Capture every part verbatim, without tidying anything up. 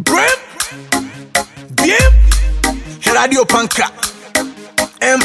Grim, Bim, Radio Panka, M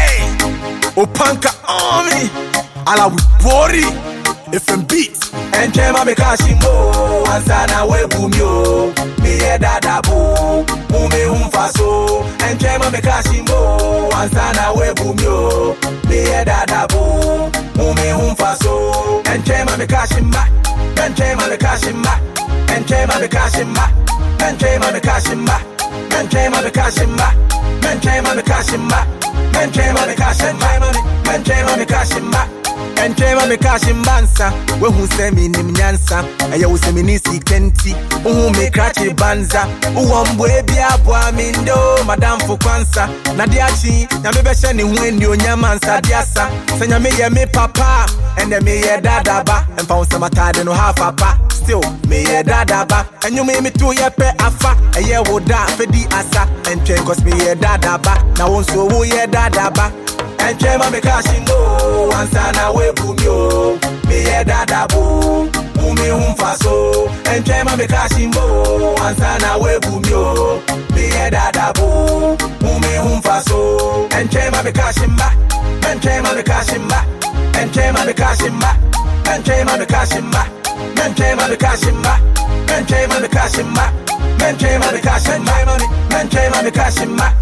A, Opanka Army, Ala Bori, F M Beats, and Jema Bekashimo, Ansana Webumio, me dada boo, Mume Humfaso, and Jema Bekashimo, Ansana Webumio, me dada boo, Mume Humfaso, and Jema Bekashima, and Jema Bekashima, and Jema Bekashima, and Jema Bekashima, and Jema Bekashima, and Jema Bekashima, and Jema Bekashima, and Jema Bekashima. And Jema me kashim bansa, we who say me nim nyansa, and you say me nisi kenti, who me cratchy banza, who one baby abwa mindo, Madame Fukwansa, Nadiachi, Yamebesha ni when you nyamansa diasa, Sanya me ye me papa, and then me ye dadaba, and found some atade no half papa, still me ye dadaba, and you made me two ye pe afa, a ye would da fedi asa, and train cause me ye dadaba, now one so who ye dadaba. And Jema me kashimo, ansana webumio, me ye dada boo, umi humfaso. And Jema me kashimo, ansana webumio, me ye dada boo, umi humfaso. And Jema me kashima, and Jema me kashima, and Jema me kashima, and Jema me kashima, and Jema me kashima, and Jema me kashima, and Jema me kashima, and Jema me kashima.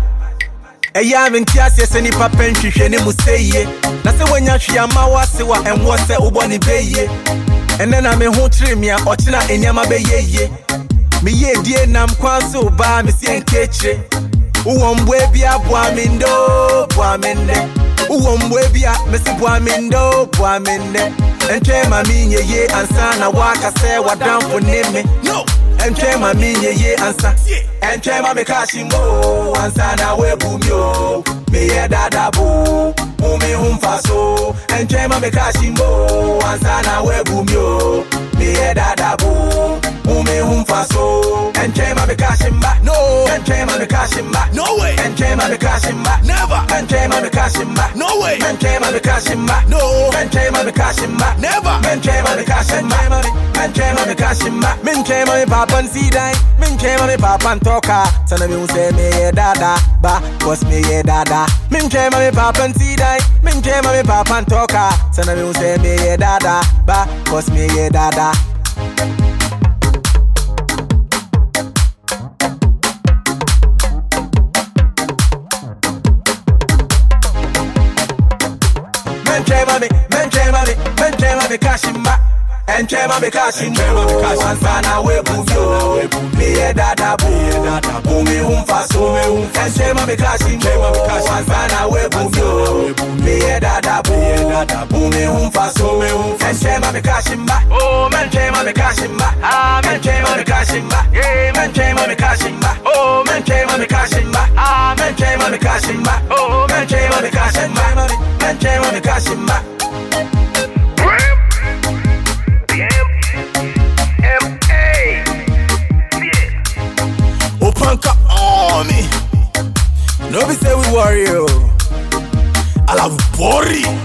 Eya mintiasi seni papen hwehwe ne museye na se wanya hwiama wase wa enwo se uboni beye ene na me ho tremia ochina enyama beyeye me ye die nam kwanso ba me sie nkechire uwo mbwe bia boa me ndo boa me nne uwo mbwe bia me se boa me ndo boa me nne ente ma mi nyeye ansa na waka se wadamfo neme no ente ma mi nyeye ansa ente ma me kashimo ansa na webumio me ye dada boo umi humfaso ente ma me kashimo ansa na webumio me ye dada boo umi humfaso ente ma me kashima no ente ma me kashima no way ente ma me kashima never ente ma me kashima no way ente ma me kashima no ente ma me kashima never ente ma me kashima ente ma me kashima mente ma me papa nsidai mente ma me papa ntoka sana me unse me ye dada ba cause me ye dada mente ma me papa nsidai mente ma me papa ntoka sana me unse me ye dada ba cause me ye dada. Menchema me, menchema me, menchema me kashima. Enchema me kashima, wansana webumio, me ye dada boo, umi humfaso. Enchema me kashima, wansana webumio, me ye dada boo, umi humfaso. Enchema me kashima, oh menchema me kashima, ah menchema me kashima, yeah menchema me kashima, oh menchema me kashima, ah menchema me kashima, oh menchema me kashima, menchema me kashima. Opanka Army. No be say we worry. Ala Bori.